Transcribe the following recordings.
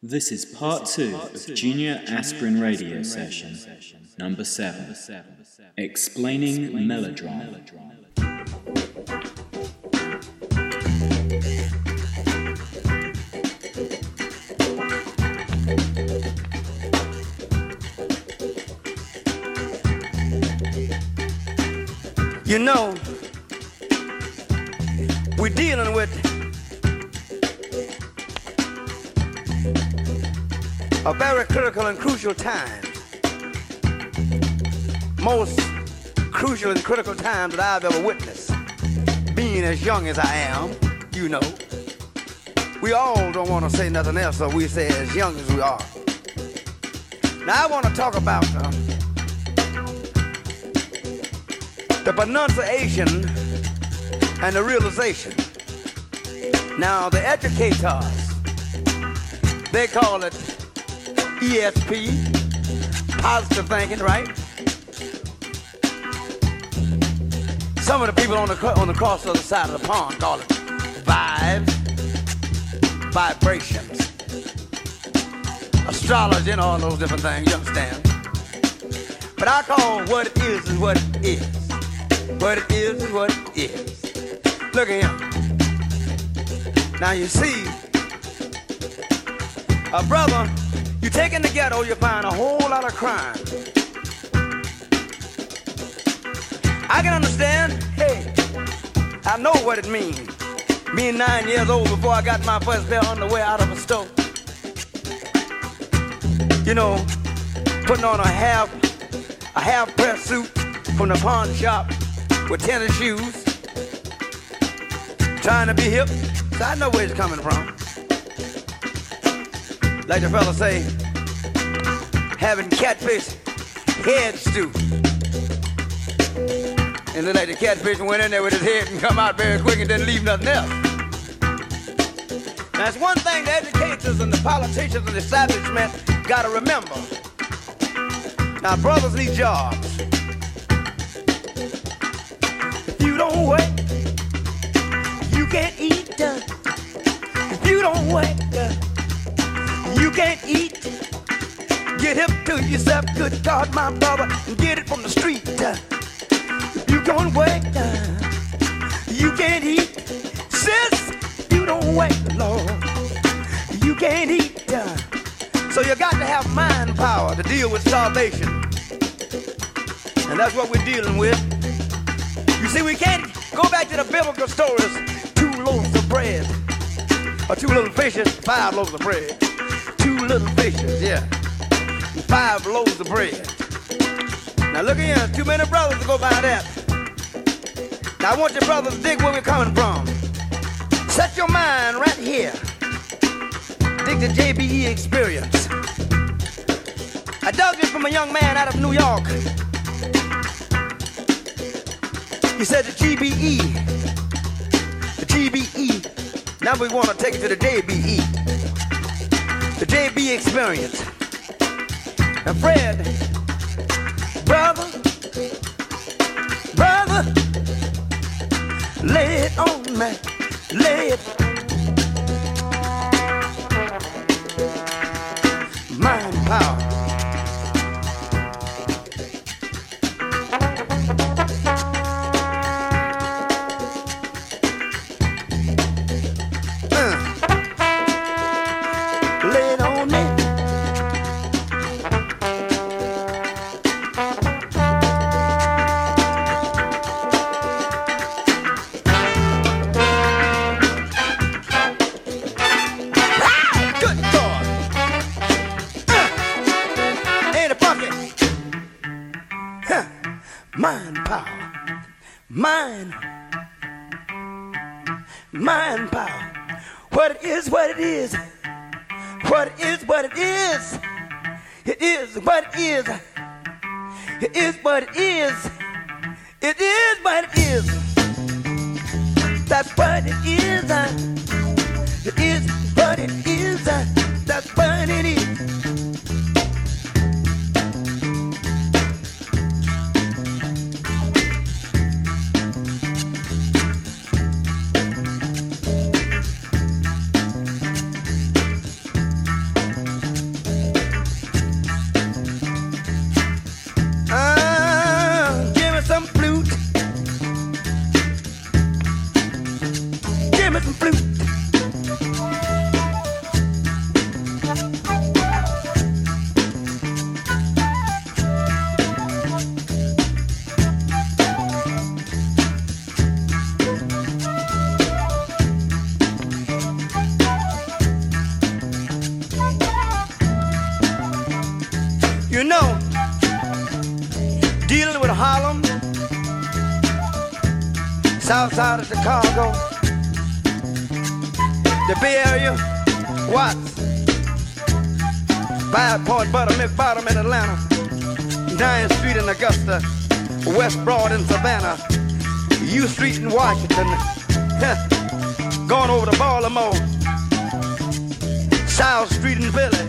This is part 2 of Junior Aspirin Radio Session, number 7, Explaining Melodrama. You know, we're dealing with a very critical and crucial time. Most crucial and critical time that I've ever witnessed. Being as young as I am, you know. We all don't want to say nothing else, so we say as young as we are. Now I want to talk about the pronunciation and the realization. Now the educators, they call it ESP, positive thinking, right? Some of the people on the cross other side of the pond call it vibes, vibrations, astrology, and all those different things, you understand? But I call what it is what it is. What it is what it is. Look at him. Now you see, a brother, you take in the ghetto, you find a whole lot of crime. I can understand, hey, I know what it means. Being 9 years old before I got my first pair of underwear out of a store. You know, putting on a half press suit from the pawn shop with tennis shoes, trying to be hip. So I know where it's coming from. Like the fella say, having catfish head stew. And then like the catfish went in there with his head and come out very quick and didn't leave nothing else. Now it's one thing the educators and the politicians and the establishment gotta remember. Now brothers need jobs. If you don't work, you can't eat. If you don't work, you can't eat. Get hip to yourself, good God, my brother, and get it from the street. If you don't work, you can't eat. Sis, you don't work, Lord, you can't eat. So you got to have mind power to deal with starvation. And that's what we're dealing with. You see, we can't go back to the biblical stories. 2 loaves of bread, or 2 little fishes, 5 loaves of bread. 2 little fishes, yeah, 5 loaves of bread. Now look at here, too many brothers to go by that. Now I want your brothers to dig where we're coming from. Set your mind right here. Dig the JBE experience. I dug this from a young man out of New York. He said the GBE. Now we want to take it to the JBE. The JB experience. And Fred, brother, lay it on me, lay it. Mind power. Mind power. What it is, what it is. What it is, what it is. It is what it is. It is what it is. It is what it is. That's what it is. It is what it is. That's what it is. You know, dealing with Harlem, south side of Chicago, the Bay Area, Watts, 5 Point, Buttermilk Bottom in Atlanta, 9th Street in Augusta, West Broad in Savannah, U Street in Washington, going over to Baltimore, South Street in Philly,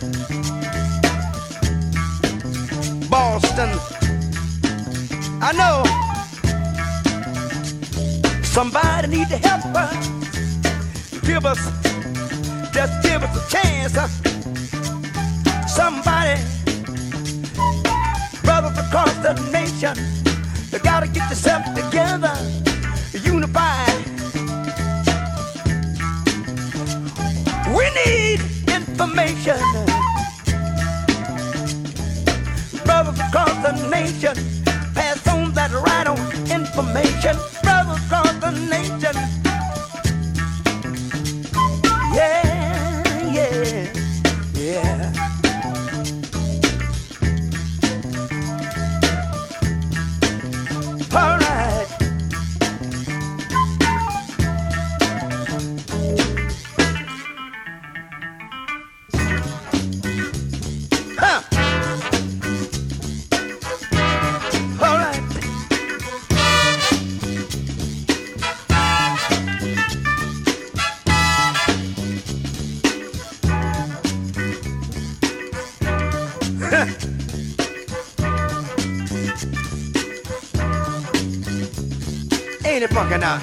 Boston. I know somebody need to help us. Just give us a chance. Somebody, brothers across the nation, you gotta get yourself together, unified. We need information. Brothers across the nation, pass on that right on information. Brothers across the nation. Yeah, yeah, yeah. All right. Huh. All right. Ain't it funky now?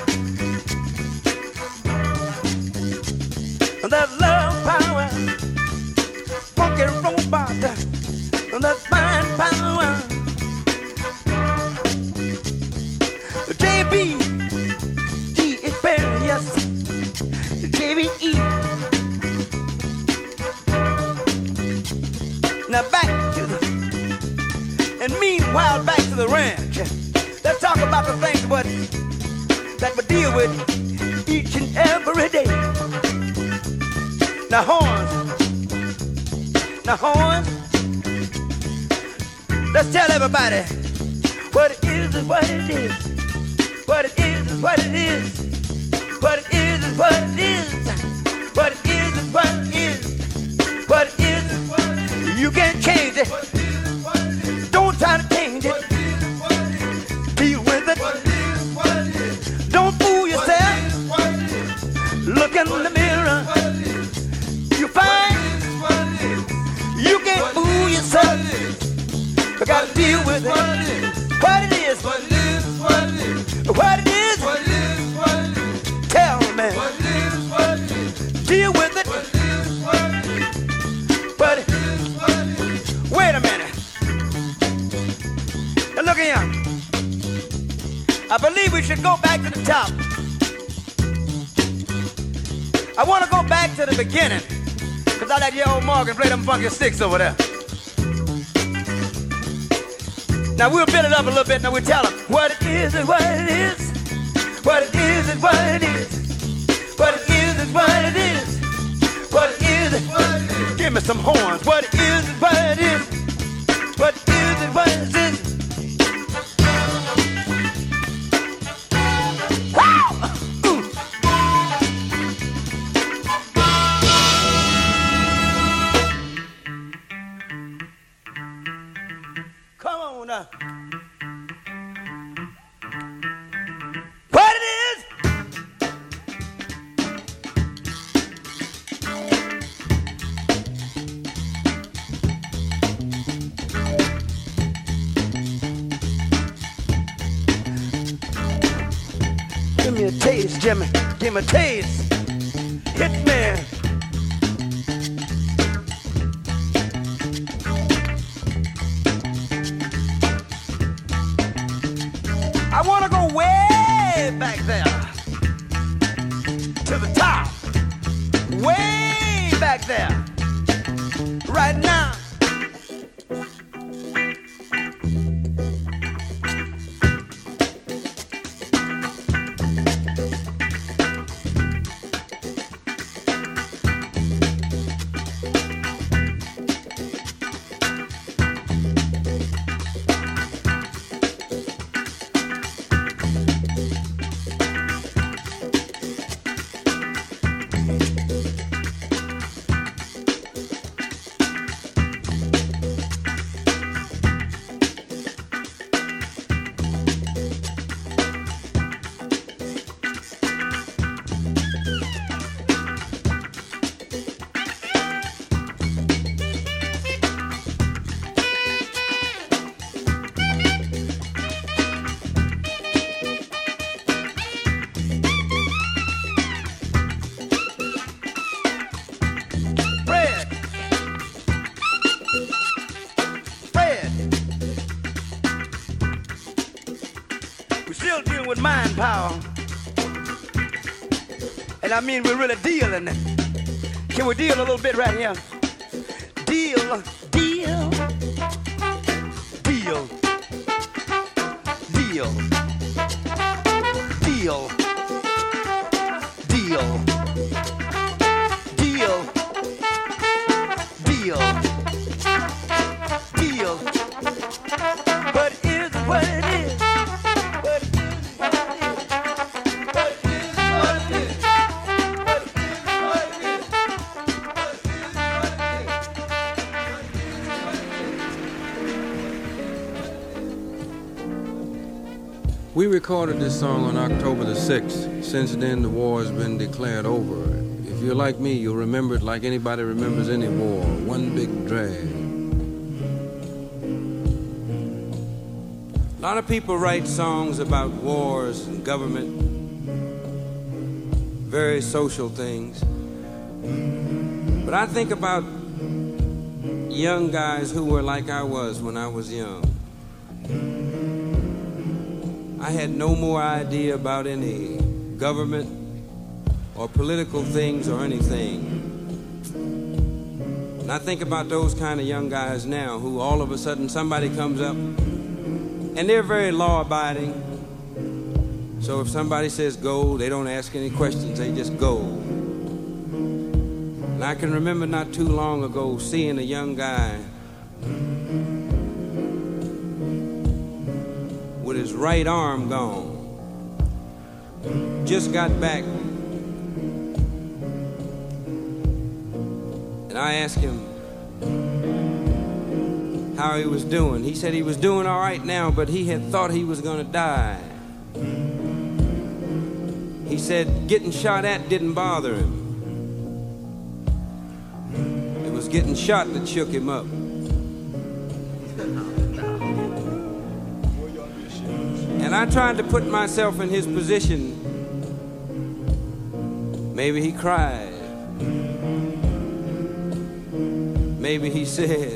That love power, funky robot, that fine power. JB, G experience, JBE. Now back to and meanwhile back to the ranch. Let's talk about the things that we deal with each and every day. Now horns. Let's tell everybody what it is and what it is. What it is and what it is. What it is and what it is. What it is and what it is. What it is and what it is. You can't change it. Don't try to change it. Deal with it. Don't fool yourself. Look in the mirror. You find you can't fool yourself. You gotta deal with it. What it is. What it is. Tell me. Deal with it. But wait a minute. Now look here. I believe we should go back to the top. I want to go back to the beginning, because I let your old Morgan play them funky sticks over there. Now we'll build it up a little bit, now we'll tell them what it is and what it is. What it is and what it is. What it is and what it is. What it is and what it is. Give me some horns. What it is and what it is. What it is and what it is. What it is? Give me a taste, Jimmy. Give me a taste. Hit me. I want to go way back there to the top, way back there, right now. mind power. And I mean we're really dealing. Can we deal a little bit right here? Deal, deal, deal, deal, deal, deal, deal, deal, deal. But it's what it is. But it's what it is. But it's what it is. But it's what it is. But it's what it is. We recorded this song on October the 6th. Since then, the war has been declared over. If you're like me, you'll remember it like anybody remembers any war. One big drag. A lot of people write songs about wars and government, very social things. But I think about young guys who were like I was when I was young. I had no more idea about any government or political things or anything. And I think about those kind of young guys now who all of a sudden somebody comes up and they're very law-abiding. So if somebody says go, they don't ask any questions, they just go. And I can remember not too long ago seeing a young guy with his right arm gone. Just got back. And I asked him how he was doing. He said he was doing all right now, but he had thought he was gonna die. He said getting shot at didn't bother him. It was getting shot that shook him up. And I tried to put myself in his position. Maybe he cried. Maybe he said,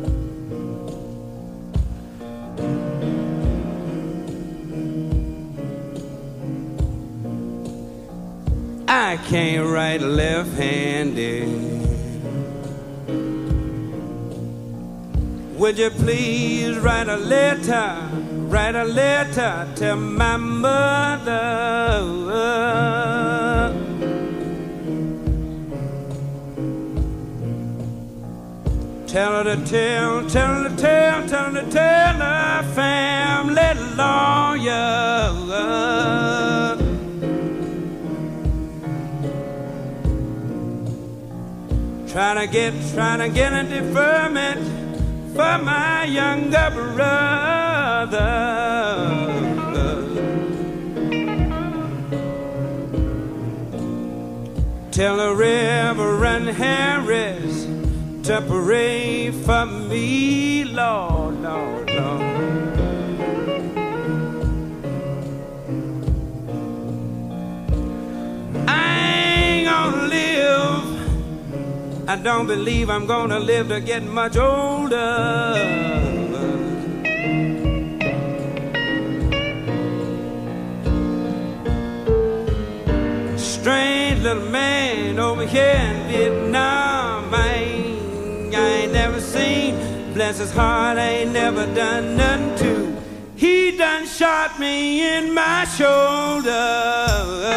I can't write left-handed. Would you please write a letter to my mother? Tell her to tell her family lawyer. Trying to get a deferment for my younger brother. Tell the Reverend Harris to pray for me, Lord, Lord, Lord. I ain't gonna live. I don't believe I'm gonna live to get much older. Strange little man over here in Vietnam, I ain't never seen. Bless his heart, I ain't never done nothing to. He done shot me in my shoulder.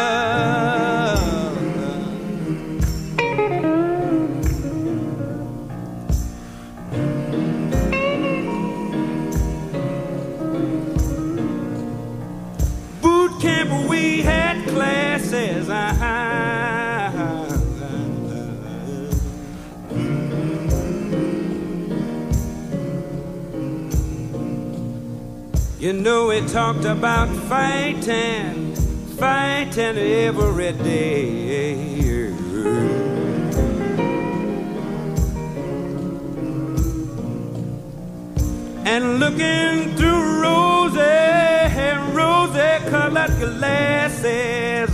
Boot camp, we had classes. You know, we talked about fighting every day. And looking through rosy-colored glasses,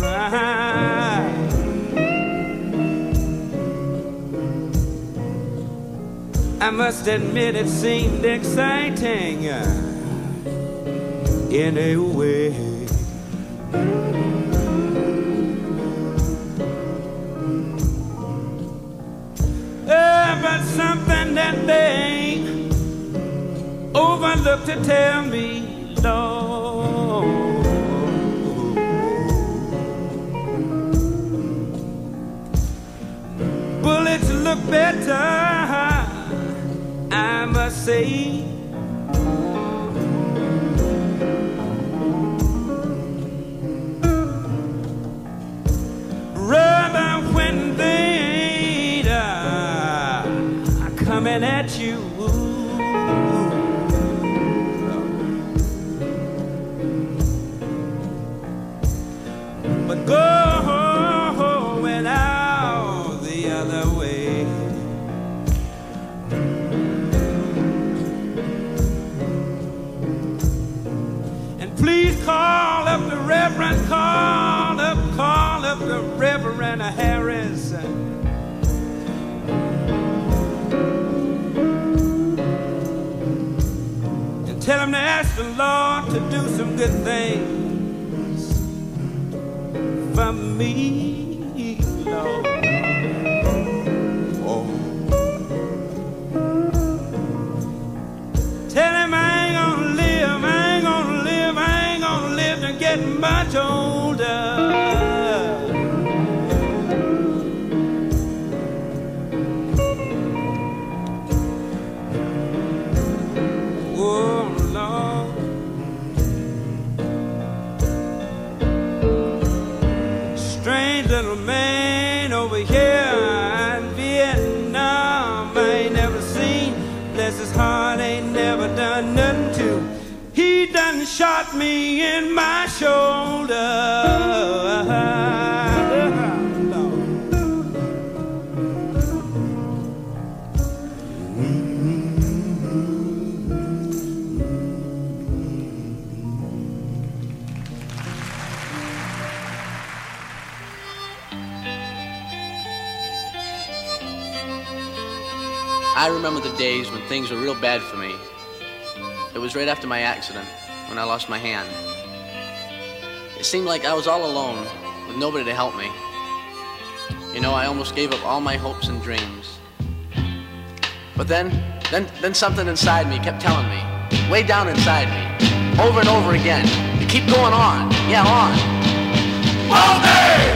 I must admit it seemed exciting. In a way, But something that they overlooked to tell me, Lord. Bullets look better, I must say. Rather when they are coming at you. But going out the other way. And please call up the Reverend, call up the Reverend Harris. And tell him to ask the Lord to do some good things for me, Lord. Oh. Tell him I ain't gonna live, I ain't gonna live, I ain't gonna live to get much older. Oh, Lord. Strange little man over here in Vietnam, I ain't never seen. Bless his heart, ain't never done nothing to. He done shot me in my shoulder. I remember the days when things were real bad for me. It was right after my accident, when I lost my hand. It seemed like I was all alone, with nobody to help me. You know, I almost gave up all my hopes and dreams. But then something inside me kept telling me, way down inside me, over and over again, to keep going on, yeah, on. All day!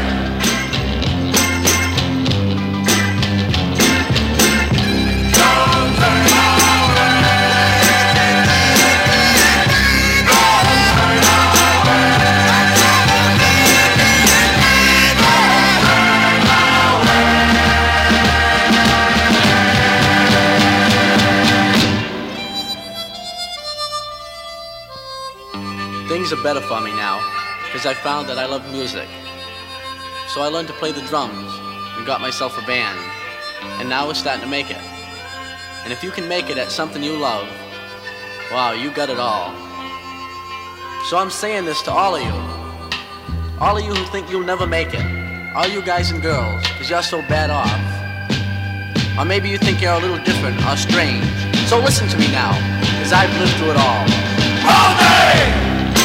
Things are better for me now, because I found that I love music. So I learned to play the drums and got myself a band, and now we're starting to make it. And if you can make it at something you love, wow, you got it all. So I'm saying this to all of you who think you'll never make it, all you guys and girls, because you're so bad off. Or maybe you think you're a little different or strange. So listen to me now, because I've lived through it all. All day!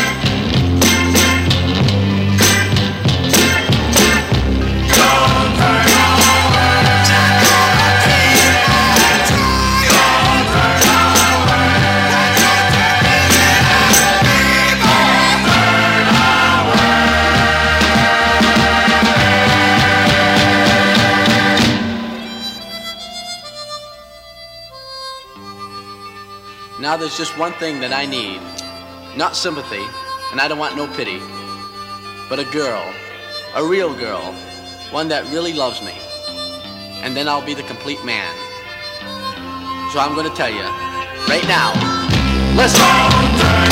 Now there's just one thing that I need. Not sympathy, and I don't want no pity, but a girl, a real girl, one that really loves me. And then I'll be the complete man. So I'm gonna tell you, right now, listen!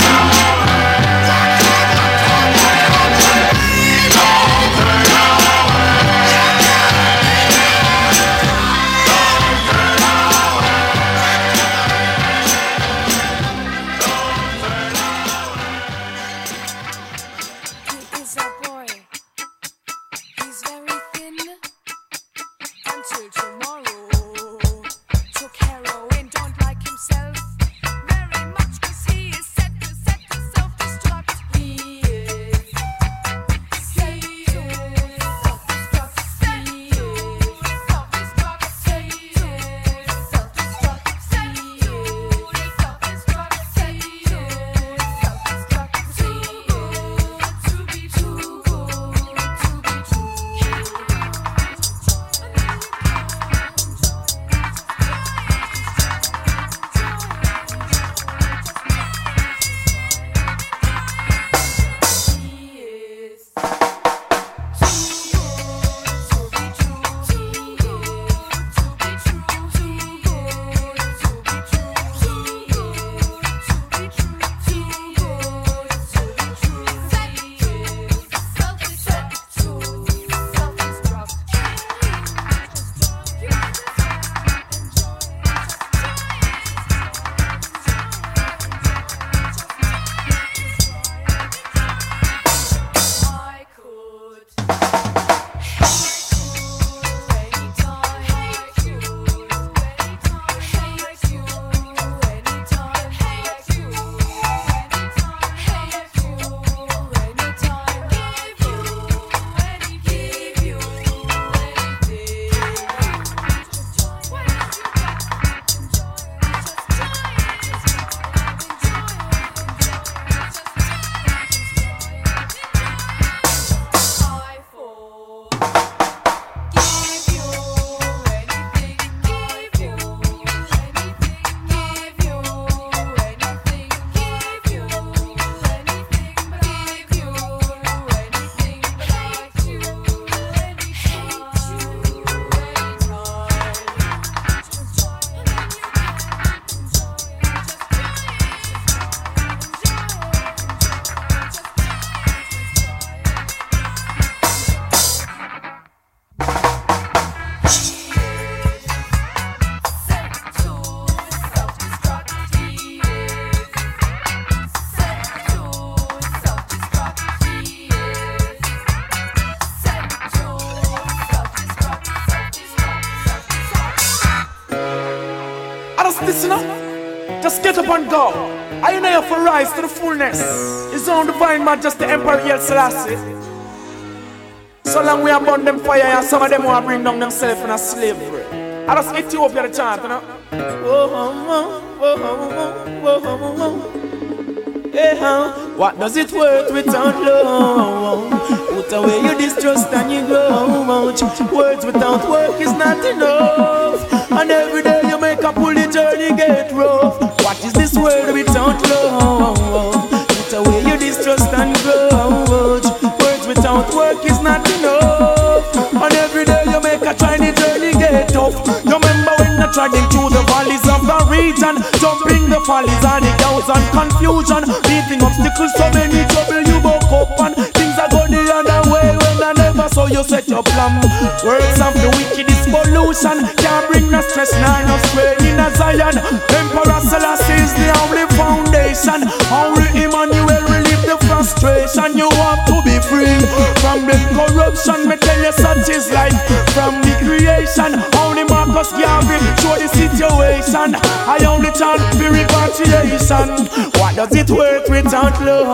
Took heroin, don't like himself very much 'cause he is set to self just listen up. Just get up and go. I know you for rise to the fullness. His own divine majesty, Emperor Haile Selassie. So long we have burned them fire and some of them want to bring down themselves in a slavery. I just Ethiopia the chant, you know. What does it worth without love? Put away your distrust and you go. Words without work is not enough. And every day you make a pull, the journey get rough. What is this world without love? Put away your distrust and grudge. Words without work is not enough. And every day you make a try, the journey get tough. You remember when you're trudging through the valleys of the region, jumping the valleys and the chaos and confusion, beating obstacles, so many trouble you woke up and things are going the other way when I never saw you set your plan. Words of the wicked is pollution, can't bring no stress, no strain in a Zion. Emperor Selassie is the only foundation. Only Emmanuel relieve the frustration. You want to be free from the corruption. Me tell you such is life from the creation. Only Marcus Garvey show the situation. I only chant for repatriation. What does it worth without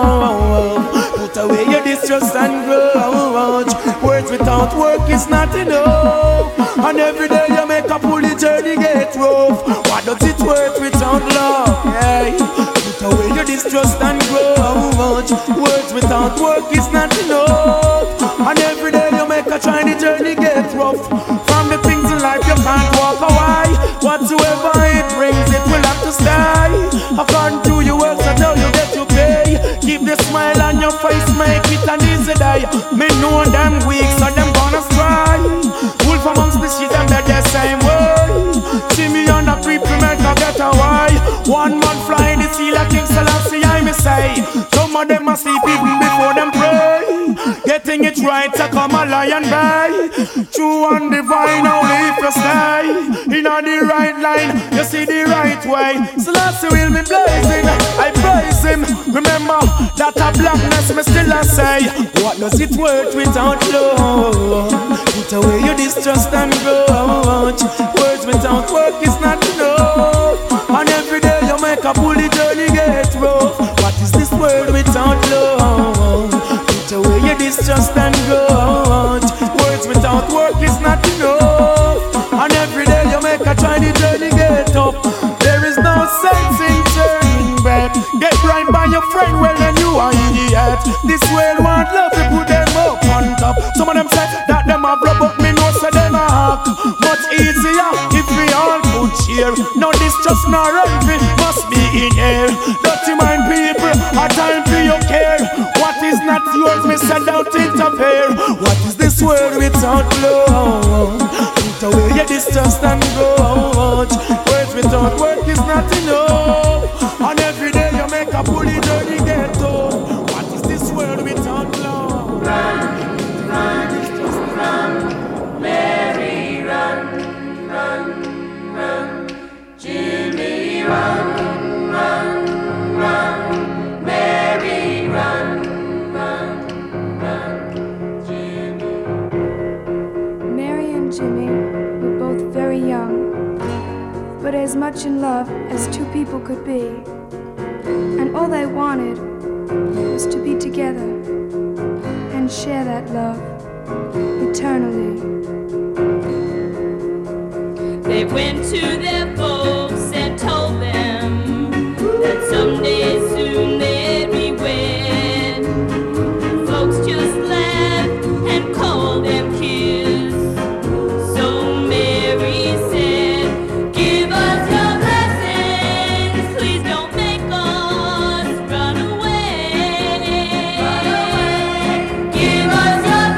love? Put away your distrust and grudge. Words without work is not enough. And every day you make a pull, the journey get rough. What does it worth without love? Hey. Put away your distrust and grudge. Words without work is not enough. And every day you make a try, the journey get rough. From the things in life you can't walk away. Whatsoever it brings, it will have to stay. According to your works, I tell you get your pay. Keep the smile on your face, make it an easy day. Me know them weak, so them gonna stray. Wolf amongst the sheep, them the same way. See me on a creep, we make a get away. One man flying the sea like King Selassie, I may say. Some of them are sleep even before them pray. Getting it right, to come a lion bay. True and divine, only if you stay in on the right line, you see the right way. Selassie will be blazing, I praise him. Remember that a blackness me still I say. What does it worth without love? Put away your distrust and grudge. Words without work is not enough. And every day you make a pull, the journey get rough. What is this world without love? Put away your distrust and grudge. Words without work is not enough. And every day you make a try, the journey get up. There is no sense in turning back. Get blind by your friend, well then you are idiot. This world want love, we put them up on top. Some of them say that them have love, but me know say them a hack. Much easier if we all could cheer. No distrust nor envy must be in air. Dirty mind people, a time for your care. What is not yours, me say don't interfere. What is this world without love? Put away your distrust and grudge. Words without work is not enough. And every day you make a pull, the journey get tough. What is this world without love? Run, run, run, Mary, run, run, run, Jimmy, run, run, run, Mary, run, run, run, Jimmy. Mary and Jimmy were both very young, but as much in love as two people could be. And all they wanted was to be together and share that love eternally. They went to their folks and told them that someday soon they'd be wed. Folks just laughed and called them kids. So Mary said, give us your blessings, please don't make us run away. Run away. Give us your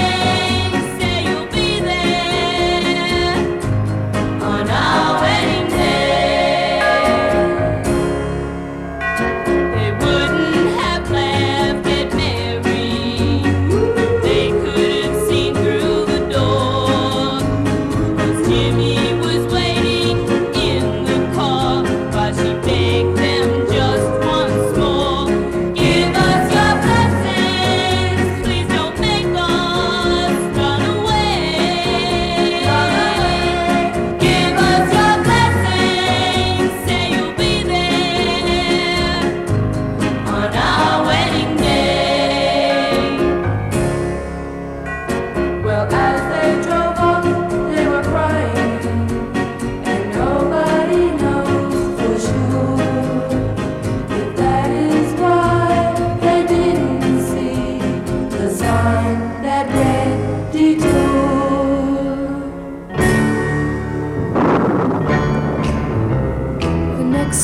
blessings, say you'll be there on our wedding day.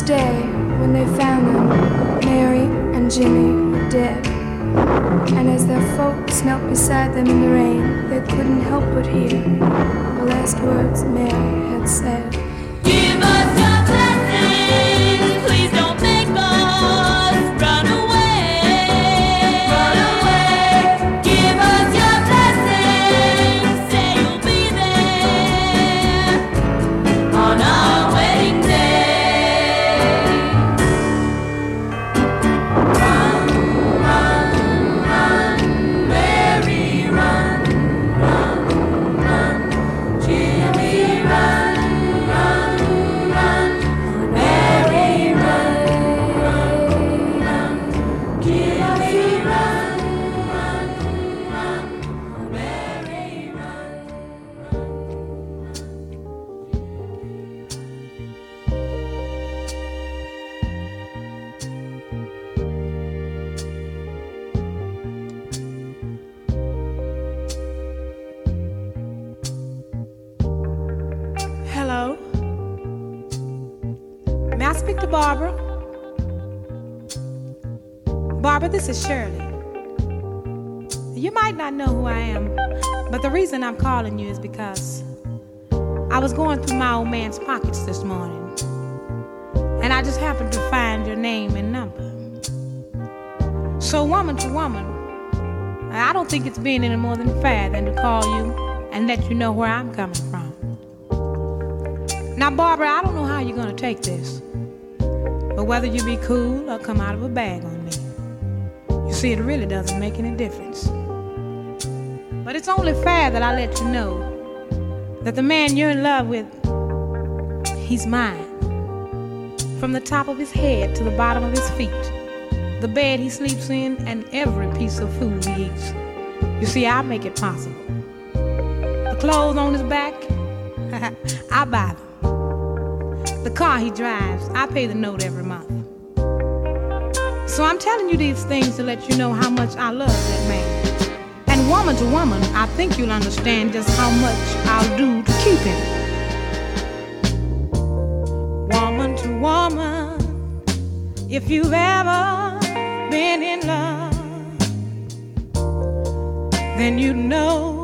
next day, when they found them, Mary and Jimmy were dead. And as their folks knelt beside them in the rain, they couldn't help but hear the last words Mary had said. Give us your blessings, please don't make us run away. Run away. Give us your blessings, say you'll be there on our wedding day. Run, run, run, Mary, run, run, run, Jimmy, run, run, run, Mary, run, run, run, Jimmy, run, run, run, Mary, run. Hello. May I speak to Barbara? Barbara, this is Shirley. You might not know who I am, but the reason I'm calling you is because I was going through my old man's pockets this morning, and I just happened to find your name and number. So woman to woman, I don't think it's being any more than fair than to call you and let you know where I'm coming from. Now, Barbara, I don't know how you're going to take this, but whether you be cool or come out of a bag on me, you see, it really doesn't make any difference. But it's only fair that I let you know that the man you're in love with, he's mine. From the top of his head to the bottom of his feet, the bed he sleeps in, and every piece of food he eats. You see, I make it possible. The clothes on his back, I buy them. The car he drives, I pay the note every month. So I'm telling you these things to let you know how much I love that man. And woman to woman, I think you'll understand just how much I'll do to keep him. Woman to woman, if you've ever been in love, then you know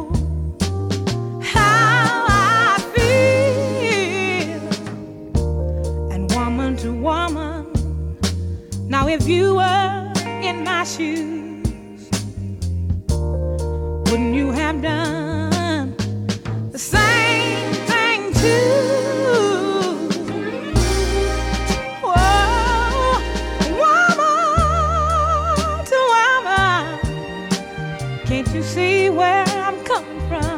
how I feel. And woman to woman, now if you were in my shoes, wouldn't you have done the same thing too? Whoa, woman to woman, can't you see where I'm coming from?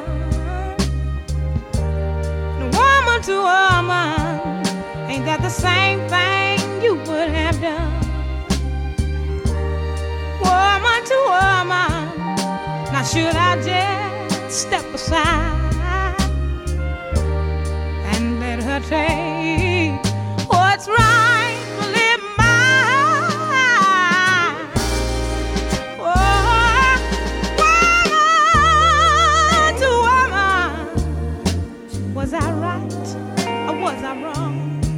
Woman to woman, ain't that the same thing you would have done? Woman to woman, now should I just step aside and let her take what's rightfully mine? Oh, woman to woman, was I right or was I wrong?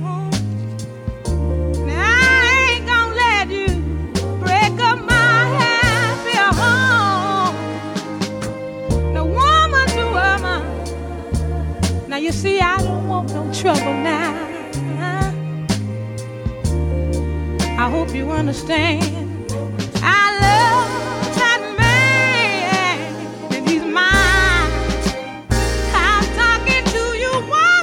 Now I ain't gonna let you break up my happy home. Now woman to woman, now you see I don't want no trouble now. I hope you understand. I love that man, and he's mine. I'm talking to you,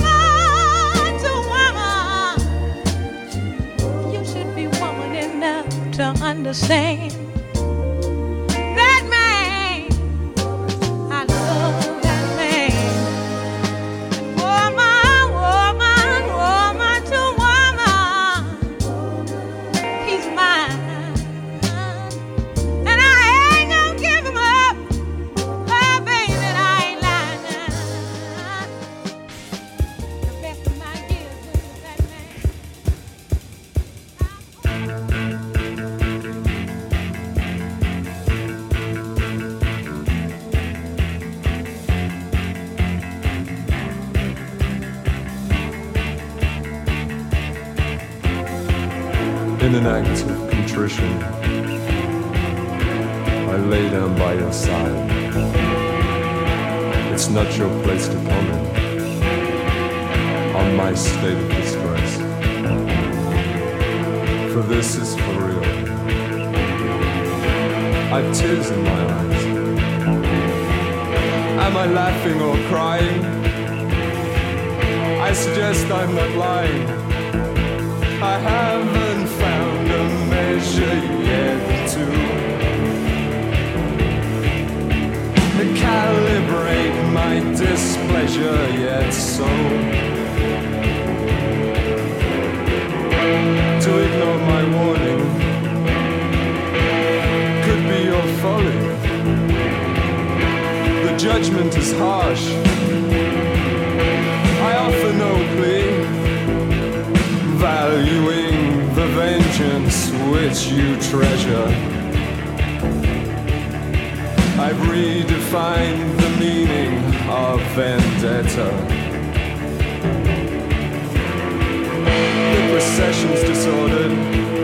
woman to woman. You should be woman enough to understand that man. I love that man. Woman, woman, woman to woman, he's mine. And I ain't gonna give him up. Oh, baby, I ain't lying now. The best of my years with that man. In an act of contrition, I lay down by your side. It's not your place to comment on my state of distress, for this is for real. I've tears in my eyes. Am I laughing or crying? I suggest I'm not lying. I haven't found a measure yet to calibrate my displeasure yet, so to ignore my warning could be your folly. The judgment is harsh. I offer no plea, valuing the vengeance which you treasure. I've redefined the meaning of vendetta. The procession's disordered.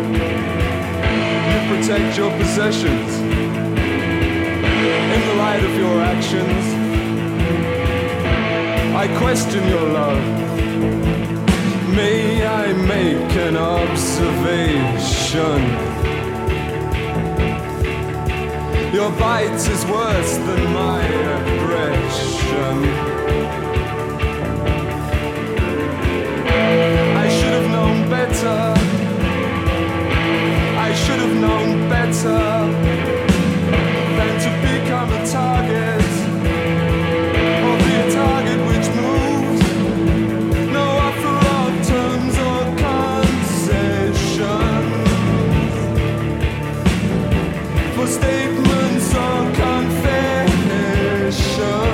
You protect your possessions. In the light of your actions, I question your love. May I make an observation? Your bite is worse than my aggression. I should have known better. I should have known better than to become a target, or be a target which moves. No offer of terms or concessions for statements or confession.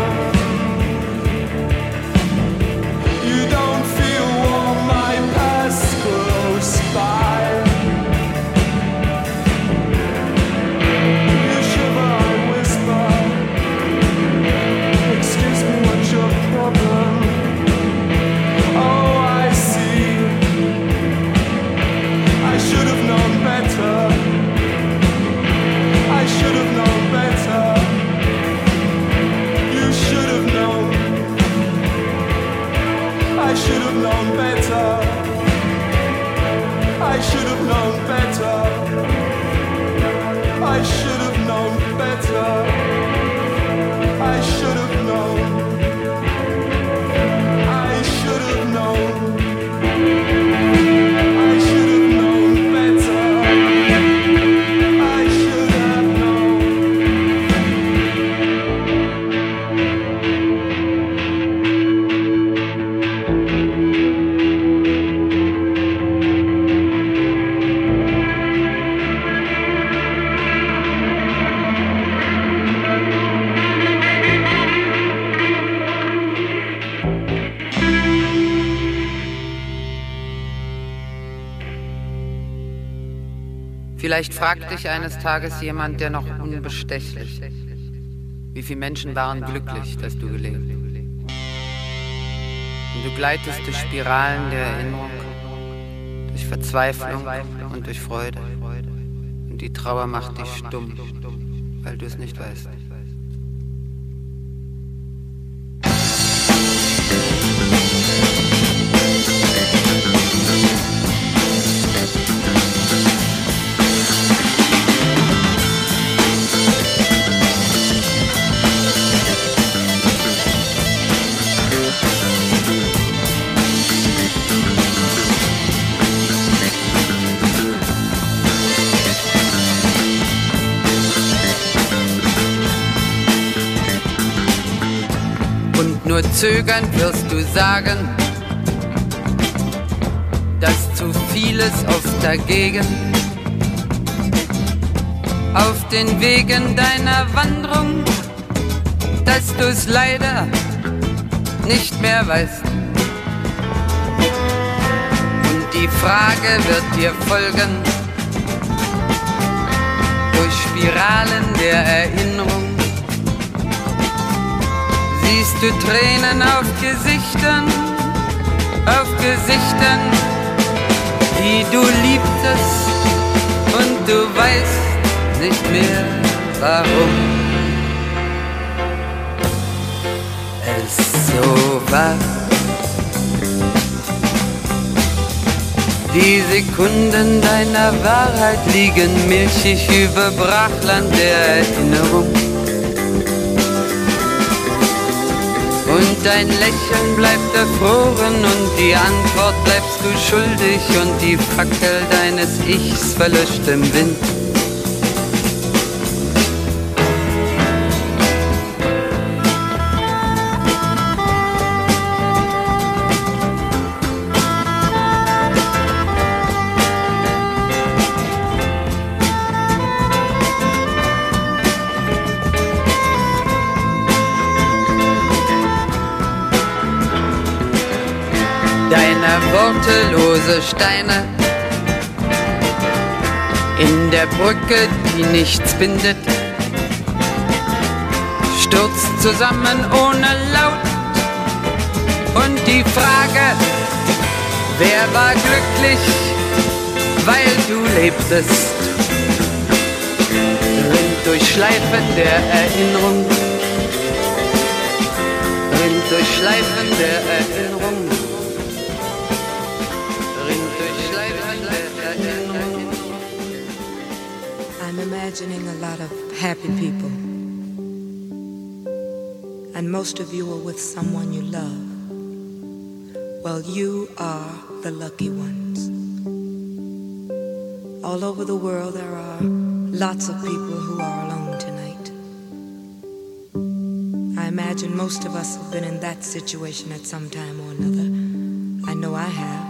You don't feel warm, my past close by. You shiver, I whisper. Excuse me, what's your problem? Oh, I see. I should have known better. I should have known better. You should have known. I should have known better. I should have known better. I should have known better. I should have known. I should have known. I should have known better. I should have known. Vielleicht fragt dich eines Tages jemand, der noch unbestechlich. Wie viele Menschen waren glücklich, dass du gelebt? Und du gleitest durch Spiralen der Erinnerung, durch Verzweiflung und durch Freude. Und die Trauer macht dich stumm, weil du es nicht weißt. Nur zögernd wirst du sagen, dass zu vieles oft dagegen auf den Wegen deiner Wanderung, dass du's leider nicht mehr weißt. Und die Frage wird dir folgen, durch Spiralen der Erinnerung. Siehst du Tränen auf Gesichtern, die du liebtest und du weißt nicht mehr warum es so war. Die Sekunden deiner Wahrheit liegen milchig über Brachland der Erinnerung. Und dein Lächeln bleibt erfroren und die Antwort bleibst du schuldig und die Fackel deines Ichs verlöscht im Wind. Wortelose Steine in der Brücke, die nichts bindet, stürzt zusammen ohne Laut. Und die Frage, wer war glücklich, weil du lebtest, rinnt durch Schleifen der Erinnerung, rinnt durch Schleifen der Erinnerung. I'm imagining a lot of happy people, and most of you are with someone you love. Well, you are the lucky ones. All over the world there are lots of people who are alone tonight. I imagine most of us have been in that situation at some time or another. I know I have.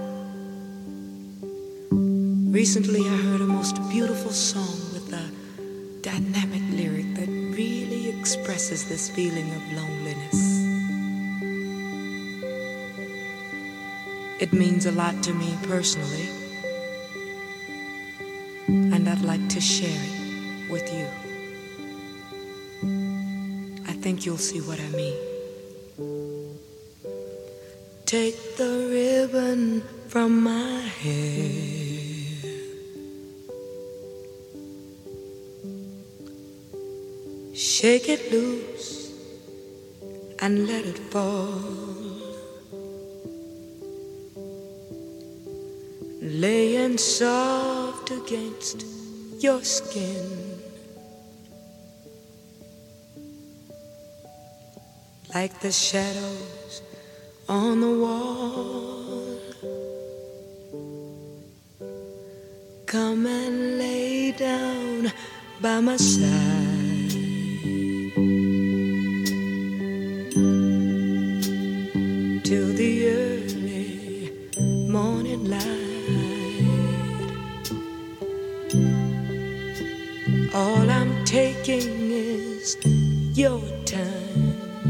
Recently I heard a most beautiful song with a dynamic lyric that really expresses this feeling of loneliness. It means a lot to me personally, and I'd like to share it with you. I think you'll see what I mean. Take the ribbon from my hair, shake it loose and let it fall. Laying soft against your skin, like the shadows on the wall. Come and lay down by my side, till the early morning light. All I'm taking is your time.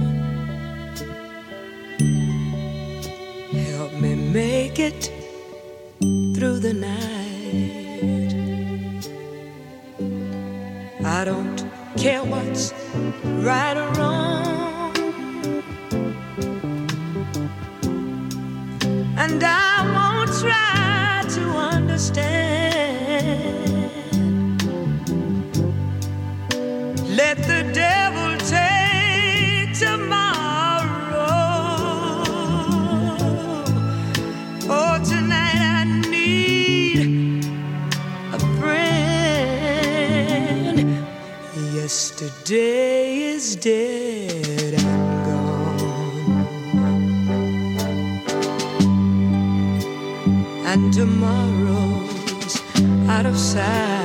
Help me make it through the night. I don't care what's right or wrong, and I won't try to understand. Let the devil take tomorrow. Oh, tonight I need a friend. Yesterday is dead and gone, and tomorrow's out of sight.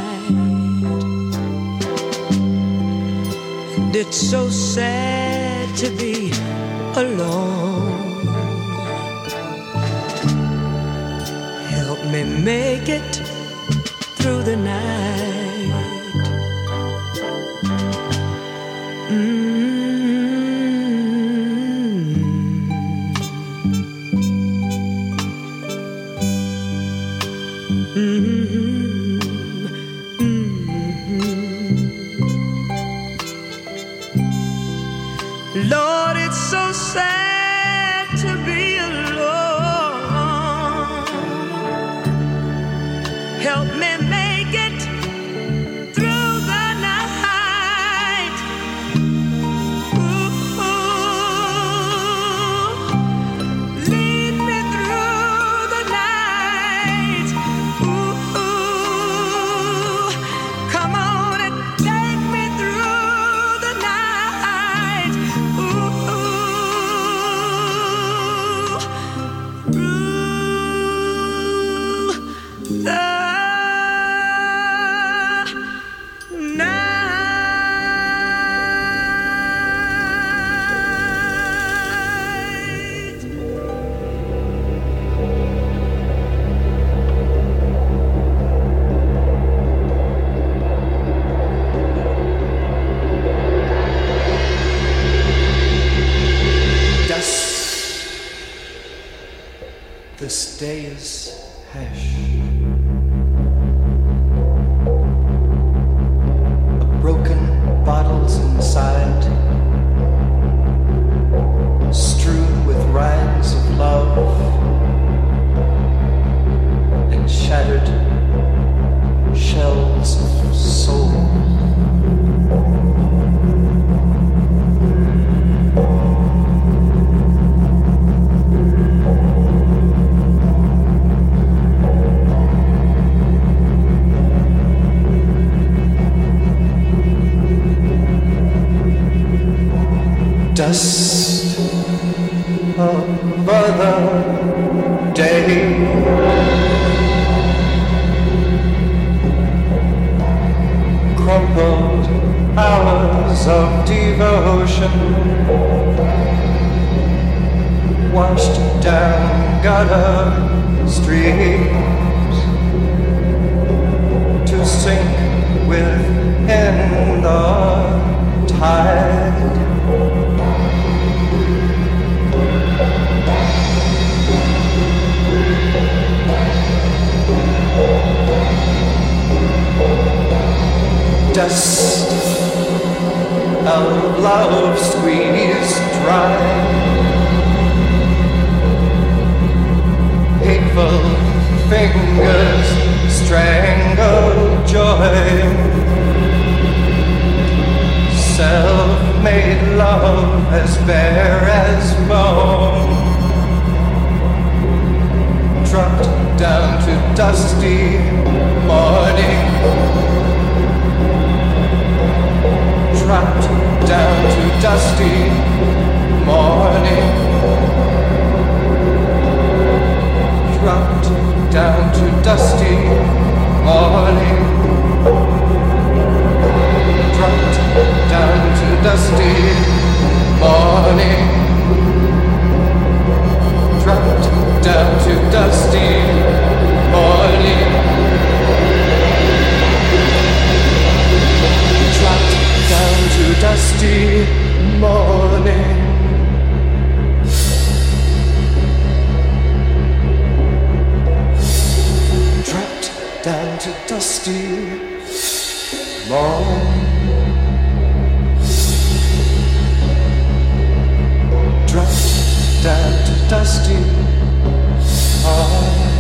It's so sad to be alone. Help me make it through the night. Lord, it's so sad to be alone. This day is hash. Broken bottles inside, strewn with rags of love and shattered shells of soul. Dust of another day, crumpled hours of devotion, washed down gutter streams to sink within the tide. Dust of love squeezed dry, hateful fingers strangle joy, self-made love as bare as bone, dropped down to dusty morning. Dropped down to dusty morning. Dropped down to dusty morning. Dropped down to dusty morning. Dropped down to dusty morning. Dropped down to dusty morning. Dropped down to dusty morning. Dropped down to dusty morning.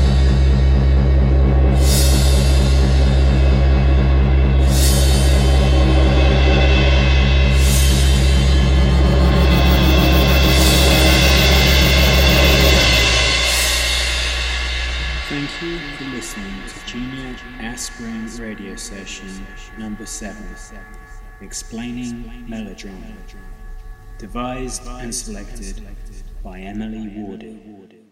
Thank you for listening to Junior Aspirin Radio Session number 7, Explaining Melodrama, devised and selected by Emily Wardy.